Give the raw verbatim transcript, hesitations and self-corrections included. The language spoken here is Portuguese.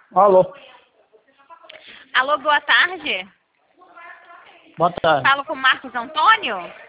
Alô. Alô, boa tarde. Boa tarde. Falo com o Marcos Antônio?